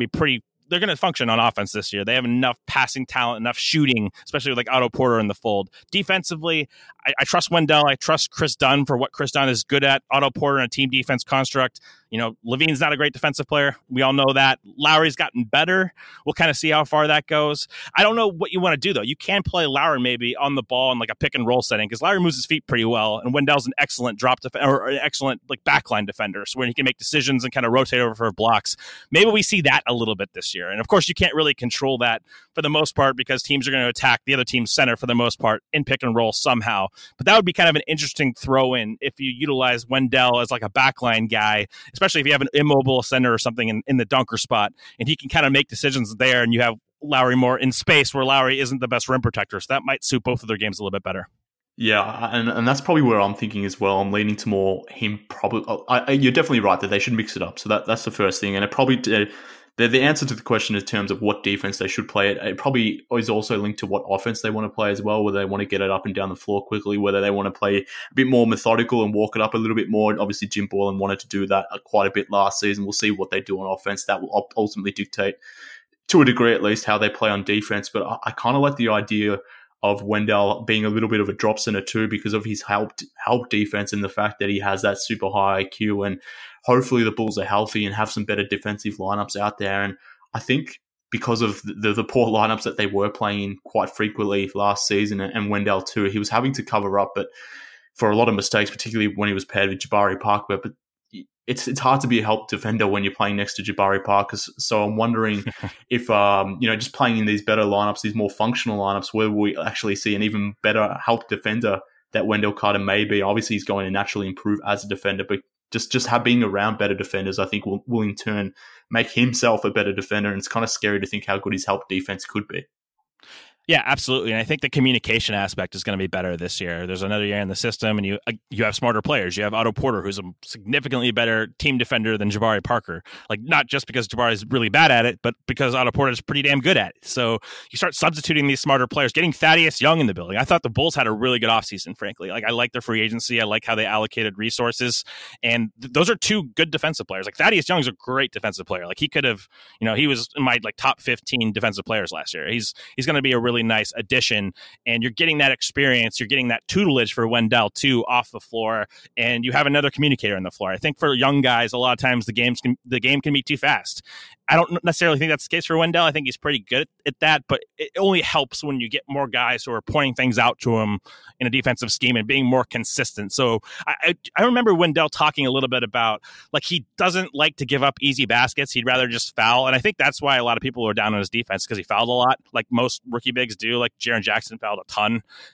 to function on offense this year. They have enough passing talent, enough shooting, especially with like Otto Porter in the fold. Defensively, I trust Wendell. I trust Chris Dunn for what Chris Dunn is good at. Otto Porter in a team defense construct. You know, Levine's not a great defensive player. We all know that. Lowry's gotten better. We'll kind of see how far that goes. I don't know what you want to do, though. You can play Lowry maybe on the ball in like a pick and roll setting because Lowry moves his feet pretty well, and Wendell's an excellent drop defender or an excellent like backline defender, so where he can make decisions and kind of rotate over for blocks. Maybe we see that a little bit this year. And of course, you can't really control that for the most part because teams are going to attack the other team's center for the most part in pick and roll somehow. But that would be kind of an interesting throw in if you utilize Wendell as like a backline guy, especially if you have an immobile center or something in the dunker spot, and he can kind of make decisions there, and you have Lowry more in space where Lowry isn't the best rim protector. So that might suit both of their games a little bit better. Yeah, and that's probably where I'm thinking as well. I'm leaning to more him. Probably, you're definitely right that they should mix it up. So that's the first thing, and it probably the answer to the question in terms of what defense they should play. It probably is also linked to what offense they want to play as well. Whether they want to get it up and down the floor quickly, whether they want to play a bit more methodical and walk it up a little bit more. And obviously, Jim Boylen wanted to do that quite a bit last season. We'll see what they do on offense. That will ultimately dictate, to a degree at least, how they play on defense. But I kind of like the idea of Wendell being a little bit of a drop center too because of his help defense and the fact that he has that super high IQ, and hopefully the Bulls are healthy and have some better defensive lineups out there. And I think because of the poor lineups that they were playing quite frequently last season, and Wendell too, he was having to cover up, but for a lot of mistakes, particularly when he was paired with Jabari Parker. But it's hard to be a help defender when you're playing next to Jabari Parker. So I'm wondering if, just playing in these better lineups, these more functional lineups, where we actually see an even better help defender that Wendell Carter may be. Obviously, he's going to naturally improve as a defender, but just being around better defenders, I think will in turn make himself a better defender. And it's kind of scary to think how good his help defense could be. Yeah, absolutely. And I think the communication aspect is going to be better this year. There's another year in the system, and you have smarter players. You have Otto Porter, who's a significantly better team defender than Jabari Parker. Like, not just because Jabari is really bad at it, but because Otto Porter is pretty damn good at it. So you start substituting these smarter players, getting Thaddeus Young in the building. I thought the Bulls had a really good offseason, frankly. Like, I like their free agency. I like how they allocated resources. And those are two good defensive players. Like, Thaddeus Young is a great defensive player. Like, he could have, he was in my top 15 defensive players last year. He's going to be a really nice addition, and you're getting that experience, you're getting that tutelage for Wendell too off the floor, and you have another communicator on the floor. I think for young guys, a lot of times the game can be too fast. I don't necessarily think that's the case for Wendell. I think he's pretty good at that, but it only helps when you get more guys who are pointing things out to him in a defensive scheme and being more consistent. So I remember Wendell talking a little bit about, like, he doesn't like to give up easy baskets. He'd rather just foul. And I think that's why a lot of people are down on his defense, because he fouled a lot, like most rookie bigs do. Like Jaren Jackson fouled a ton.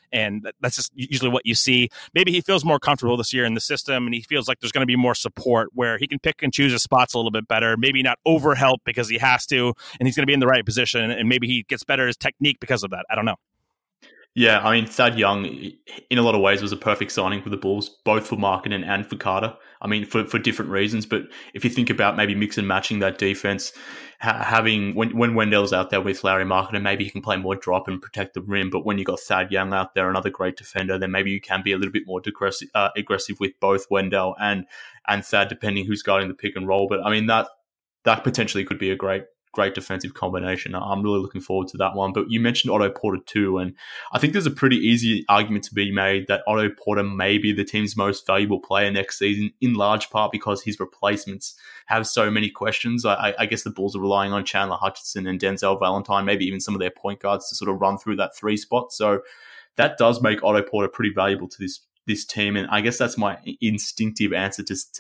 And that's just usually what you see. Maybe he feels more comfortable this year in the system, and he feels like there's going to be more support where he can pick and choose his spots a little bit better, maybe not over help because he has to, and he's going to be in the right position, and maybe he gets better at his technique because of that. I don't know. Yeah, I mean, Thad Young, in a lot of ways, was a perfect signing for the Bulls, both for Markkanen and for Carter. I mean, for different reasons. But if you think about maybe mix and matching that defense, having when Wendell's out there with Lauri Markkanen, maybe he can play more drop and protect the rim. But when you got Thad Young out there, another great defender, then maybe you can be a little bit more aggressive with both Wendell and Thad, depending who's guarding the pick and roll. But I mean, that potentially could be a great defensive combination. I'm really looking forward to that one. But you mentioned Otto Porter too, and I think there's a pretty easy argument to be made that Otto Porter may be the team's most valuable player next season, in large part because his replacements have so many questions. I guess the Bulls are relying on Chandler Hutchinson and Denzel Valentine, maybe even some of their point guards to sort of run through that 3 spot. So that does make Otto Porter pretty valuable to this team, and I guess that's my instinctive answer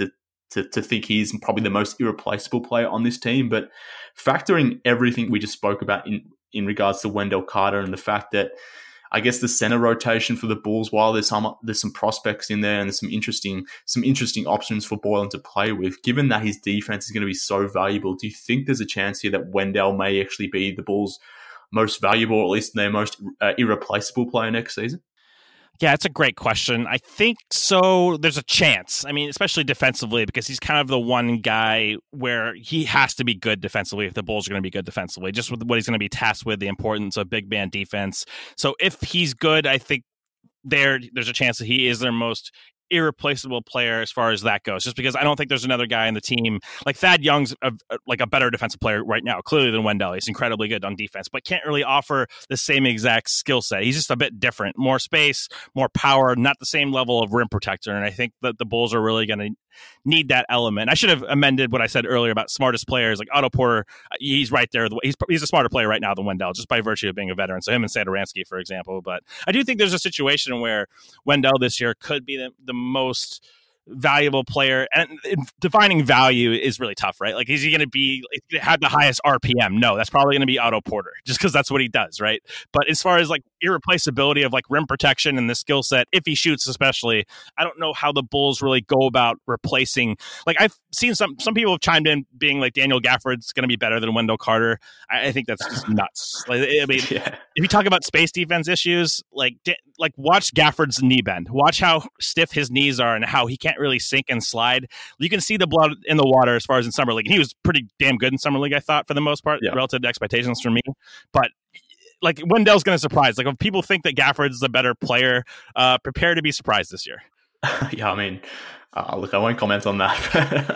to think he's probably the most irreplaceable player on this team. But factoring everything we just spoke about in regards to Wendell Carter and the fact that I guess the center rotation for the Bulls, while there's some prospects in there and there's some interesting options for Boylen to play with, given that his defense is going to be so valuable, do you think there's a chance here that Wendell may actually be the Bulls' most valuable, or at least their most irreplaceable player next season? Yeah, it's a great question. I think so. There's a chance. I mean, especially defensively, because he's kind of the one guy where he has to be good defensively if the Bulls are going to be good defensively, just with what he's going to be tasked with, the importance of big man defense. So if he's good, I think there's a chance that he is their most irreplaceable player as far as that goes, just because I don't think there's another guy in the team like Thad Young's a better defensive player right now, clearly, than Wendell. He's incredibly good on defense, but can't really offer the same exact skill set. He's just a bit different, more space, more power, not the same level of rim protector. And I think that the Bulls are really going to need that element. I should have amended what I said earlier about smartest players. Like Otto Porter, he's right there. He's a smarter player right now than Wendell, just by virtue of being a veteran. So him and Satoransky, for example. But I do think there's a situation where Wendell this year could be the most valuable player, and defining value is really tough, right? Like, is he going to have the highest RPM? No, that's probably going to be Otto Porter, just because that's what he does, right? But as far as like irreplaceability of like rim protection and the skill set, if he shoots especially, I don't know how the Bulls really go about replacing. Like, I've seen some people have chimed in being like Daniel Gafford's going to be better than Wendell Carter. I think that's just nuts. Like, I mean, if you talk about space defense issues, like watch Gafford's knee bend. Watch how stiff his knees are and how he can't really sink and slide. You can see the blood in the water as far as in Summer League. And he was pretty damn good in Summer League, I thought, for the most part, relative to expectations for me. But like, Wendell's going to surprise. Like, if people think that Gafford's the better player, prepare to be surprised this year. Yeah, I mean, look, I won't comment on that.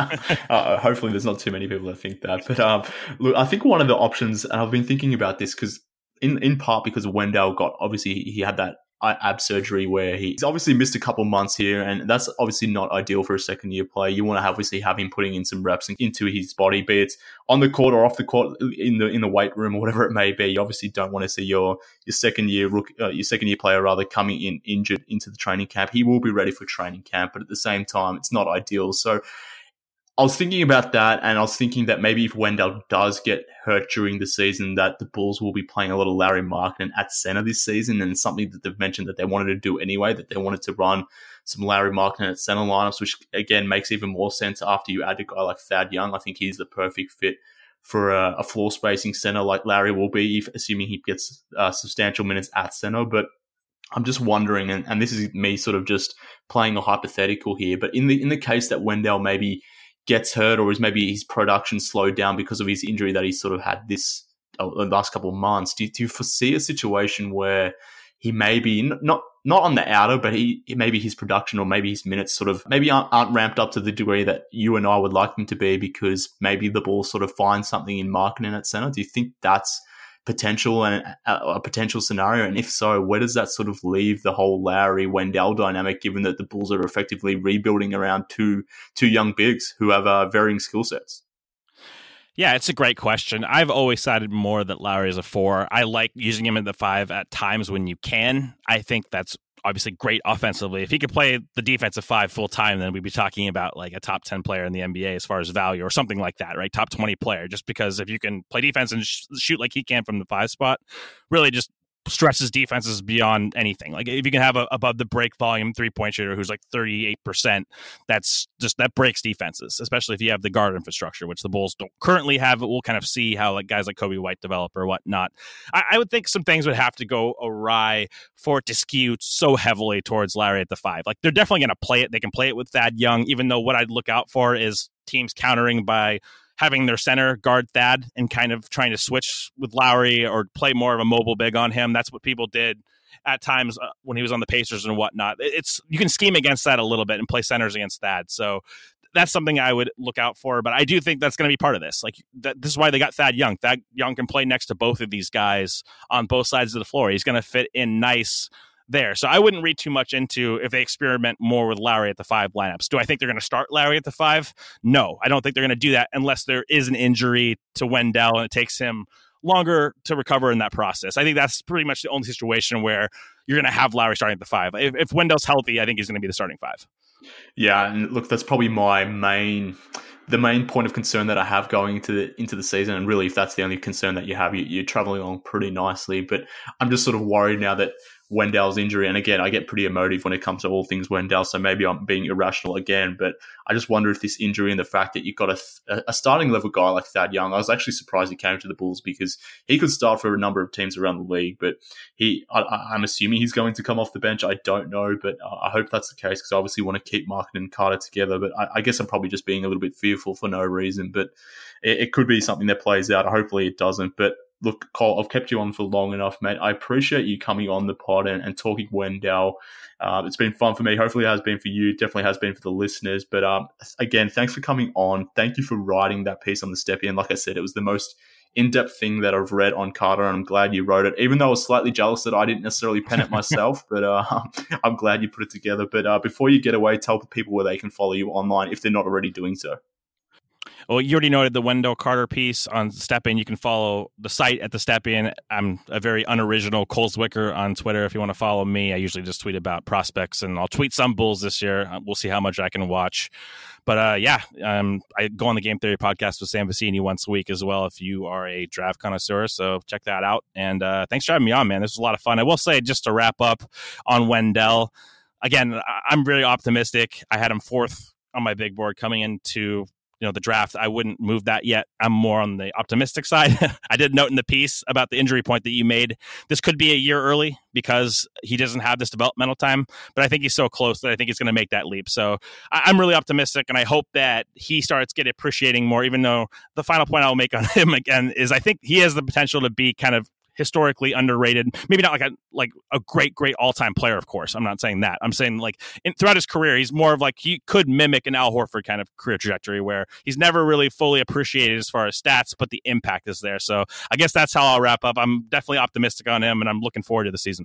Hopefully there's not too many people that think that. But look, I think one of the options, and I've been thinking about this because in part because Wendell obviously he had that ab surgery where he's obviously missed a couple months here, and that's obviously not ideal for a second year player. You want to obviously have him putting in some reps into his body, be it on the court or off the court, in the weight room or whatever it may be. You obviously don't want to see your second year player rather coming in injured into the training camp. He will be ready for training camp, but at the same time, it's not ideal. So I was thinking about that, and I was thinking that maybe if Wendell does get hurt during the season, that the Bulls will be playing a lot of Lauri Markkanen at center this season, and something that they've mentioned that they wanted to do anyway, that they wanted to run some Lauri Markkanen at center lineups, which again makes even more sense after you add a guy like Thad Young. I think he's the perfect fit for a floor spacing center like Lauri will be, assuming he gets substantial minutes at center. But I'm just wondering, and this is me sort of just playing a hypothetical here, but in the case that Wendell maybe gets hurt, or is maybe his production slowed down because of his injury that he's sort of had the last couple of months, do you foresee a situation where he may be not on the outer, but maybe his production or maybe his minutes sort of maybe aren't ramped up to the degree that you and I would like them to be, because maybe the Bulls sort of find something in Markkanen at center? Do you think that's potential and a potential scenario? And if so, where does that sort of leave the whole Lauri Wendell dynamic, given that the Bulls are effectively rebuilding around two young bigs who have varying skill sets? Yeah, it's a great question. I've always sided more that Lauri is a 4. I like using him in the 5 at times when you can. I think that's obviously great offensively. If he could play the defensive 5 full time, then we'd be talking about like a top 10 player in the NBA as far as value, or something like that, right? Top 20 player, just because if you can play defense and shoot like he can from the 5 spot, really just stresses defenses beyond anything. Like if you can have a above the break volume 3-point shooter who's like 38%, that breaks defenses, especially if you have the guard infrastructure, which the Bulls don't currently have. But we'll kind of see how like guys like Kobe White develop or whatnot. I would think some things would have to go awry for it to skew so heavily towards Larry at the 5. Like they're definitely going to play it. They can play it with Thad Young, even though what I'd look out for is teams countering by having their center guard Thad and kind of trying to switch with Lowry or play more of a mobile big on him. That's what people did at times when he was on the Pacers and whatnot. You can scheme against that a little bit and play centers against Thad. So that's something I would look out for. But I do think that's going to be part of this. Like this is why they got Thad Young. Thad Young can play next to both of these guys on both sides of the floor. He's going to fit in nice there. So I wouldn't read too much into if they experiment more with Lowry at the 5 lineups. Do I think they're going to start Lowry at the 5? No, I don't think they're going to do that unless there is an injury to Wendell and it takes him longer to recover in that process. I think that's pretty much the only situation where you're going to have Lowry starting at the 5. If Wendell's healthy, I think he's going to be the starting 5. Yeah, and look, that's probably the main point of concern that I have going into the season. And really, if that's the only concern that you have, you're traveling along pretty nicely. But I'm just sort of worried now that Wendell's injury, and again, I get pretty emotive when it comes to all things Wendell, so maybe I'm being irrational again, but I just wonder if this injury and the fact that you've got a starting level guy like Thad Young, I was actually surprised he came to the Bulls because he could start for a number of teams around the league, but I'm assuming he's going to come off the bench. I don't know, but I hope that's the case because I obviously want to keep Markkanen and Carter together, but I guess I'm probably just being a little bit fearful for no reason, but it could be something that plays out. Hopefully it doesn't, but look, Cole, I've kept you on for long enough, mate. I appreciate you coming on the pod and talking Wendell. It's been fun for me. Hopefully it has been for you. Definitely has been for the listeners. But again, thanks for coming on. Thank you for writing that piece on the Stepien. Like I said, it was the most in-depth thing that I've read on Carter, and I'm glad you wrote it, even though I was slightly jealous that I didn't necessarily pen it myself. But I'm glad you put it together. But before you get away, tell people where they can follow you online if they're not already doing so. Well, you already noted the Wendell Carter piece on Stepien. You can follow the site at the Stepien. I'm a very unoriginal Cole Zwicker on Twitter. If you want to follow me, I usually just tweet about prospects, and I'll tweet some Bulls this year. We'll see how much I can watch. But I go on the Game Theory podcast with Sam Vecini once a week as well if you are a draft connoisseur. So check that out. And thanks for having me on, man. This was a lot of fun. I will say, just to wrap up on Wendell, again, I'm really optimistic. I had him 4th on my big board coming into the draft. I wouldn't move that yet. I'm more on the optimistic side. I did note in the piece about the injury point that you made. This could be a year early because he doesn't have this developmental time, but I think he's so close that I think he's going to make that leap. So I'm really optimistic, and I hope that he starts getting appreciating more, even though the final point I'll make on him again is I think he has the potential to be kind of historically underrated. Maybe not like a great all-time player, of course. I'm not saying that. I'm saying throughout his career, he's more of he could mimic an Al Horford kind of career trajectory where he's never really fully appreciated as far as stats, but the impact is there. So I guess that's how I'll wrap up. I'm definitely optimistic on him, and I'm looking forward to the season.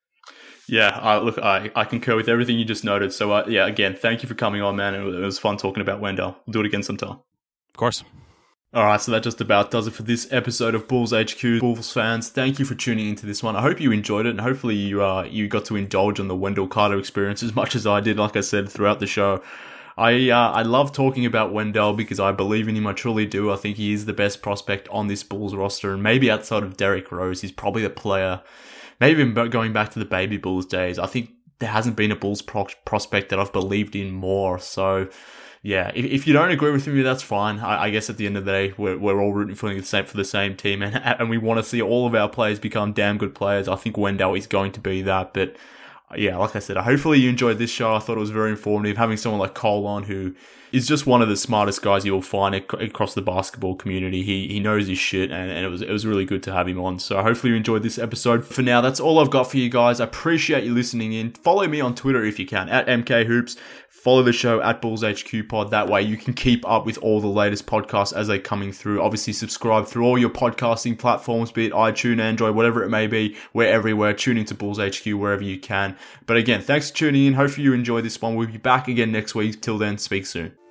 Yeah, look, I concur with everything you just noted. So again, thank you for coming on, man. It was fun talking about Wendell. We'll do it again sometime. Of course. All right, so that just about does it for this episode of Bulls HQ. Bulls fans, thank you for tuning into this one. I hope you enjoyed it, and hopefully you got to indulge on the Wendell Carter experience as much as I did, like I said, throughout the show. I love talking about Wendell because I believe in him. I truly do. I think he is the best prospect on this Bulls roster, and maybe outside of Derrick Rose, he's probably the player, maybe even going back to the Baby Bulls days, I think there hasn't been a Bulls prospect that I've believed in more. So yeah, if you don't agree with me, that's fine. I guess at the end of the day, we're all rooting for the same team, and we want to see all of our players become damn good players. I think Wendell is going to be that. But yeah, like I said, hopefully you enjoyed this show. I thought it was very informative. Having someone like Cole on, who is just one of the smartest guys you'll find across the basketball community. He knows his shit, and it was really good to have him on. So hopefully you enjoyed this episode. For now, that's all I've got for you guys. I appreciate you listening in. Follow me on Twitter if you can, at MKHoops. Follow the show at Bulls HQ Pod. That way you can keep up with all the latest podcasts as they're coming through. Obviously, subscribe through all your podcasting platforms, be it iTunes, Android, whatever it may be. We're everywhere. Tune into Bulls HQ wherever you can. But again, thanks for tuning in. Hopefully you enjoyed this one. We'll be back again next week. Till then, speak soon.